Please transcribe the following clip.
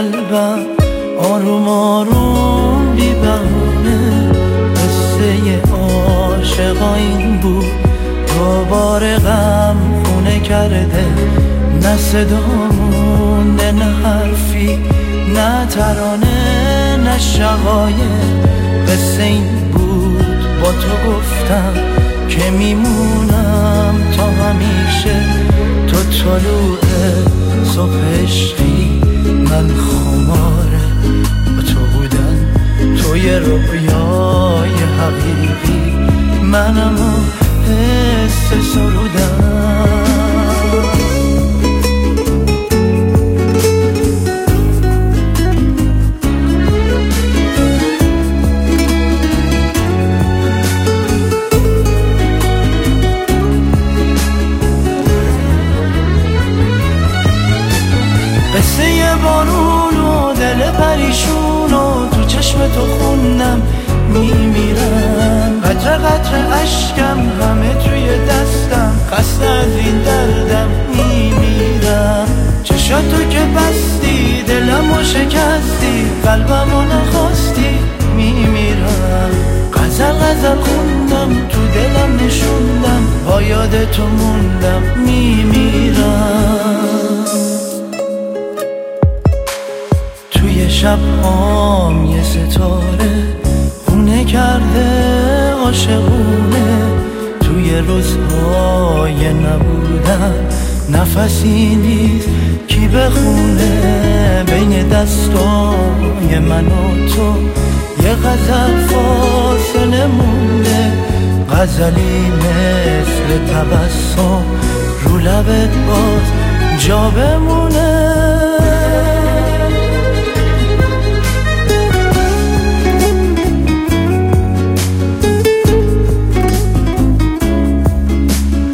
قلبم آروم آروم بی بهونه قصه عاشقا این بود دوباره غم خونه کرده نه صدا مونده نه حرفی نه ترانه نه شقایق قصه این بود با تو گفتم که میمونم تا همیشه تو طلوع صبح عشقی من خماره با تو بودن توی رویای حقیقی منم حس سرودم قصه بارون و دل پریشون و تو چشم تو خوندم میمیرم قطره قطره اشکم همه توی دستم خسته از این دردم میمیرم چشاتو که بستی دلمو شکستی قلبمو نخواستی میمیرم غزل غزل خوندم تو دلم نشوندم با یاد تو موندم میمیرم توی شب هام یه ستاره خونه کرده عاشقونه توی روزهای نبودن نفسی نیست کی بخونه بین دستای من و تو یه غزل فاصله مونده غزلی مثل تبسم رو لبت باز جا بمونه